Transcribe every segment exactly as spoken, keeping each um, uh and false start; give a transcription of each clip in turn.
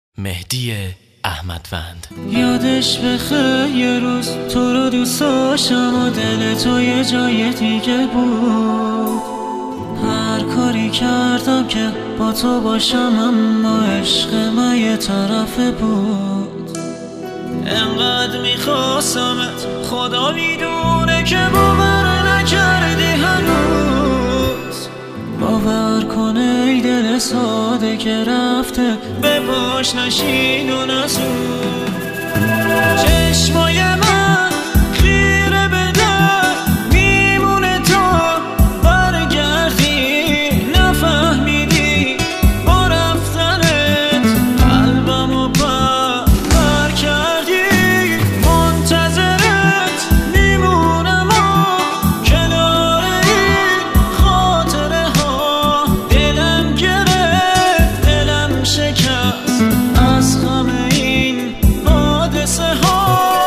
مهدی احمدوند. یادش بخیر یه روز تو رو دوست داشتم و دل تو یه جای دیگه بود. هر کاری کردم که با تو باشم اما عشق من یه طرفه بود. انقدر میخواستمت خدا میدونه که باور نکردی هنوز. باور کنه ای دل ساده که رفته به پاش نشین و نزود. چشمای من خیره به در میمونه تا برگردی. نفهمیدی با رفتنت قلبمو پر کردی. منتظرت میمونم و کنار این خاطره ها. دلم گرفت دلم شکست از غم این حادثه ها.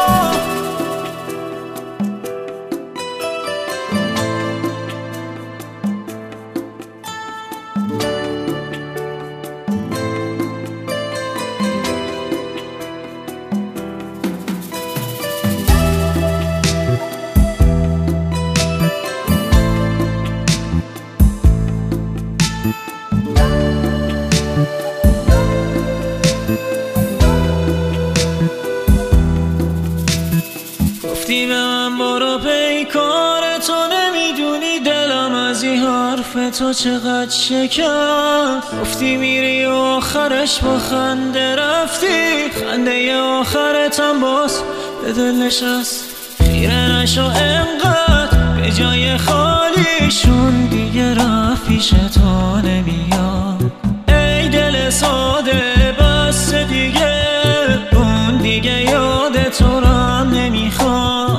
گفتی به من برو پیکار تو، نمیدونی دلم از این حرف تو چقدر شکست. گفتی میری و آخرش با خنده رفتی. خنده آخرتم باز به دل نشست. خیره نشو انقدر به جای خالیشون دیگه رفت پیش تو نمیاد. ای دل ساده بس دیگه اون دیگه یاد تو را نمیخواد.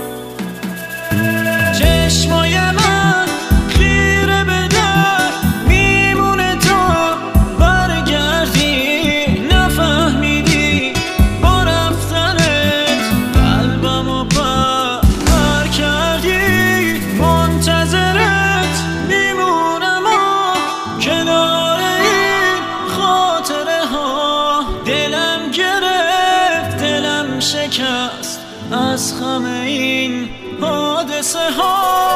چشمای من خیره به در میمونه تا برگردی. نفهمیدی با رفتنت قلبمو پر کردی. منتظرت میمونم و کنار این خاطره ها. دلم گرفت دلم شکست از غم این حادثه ها.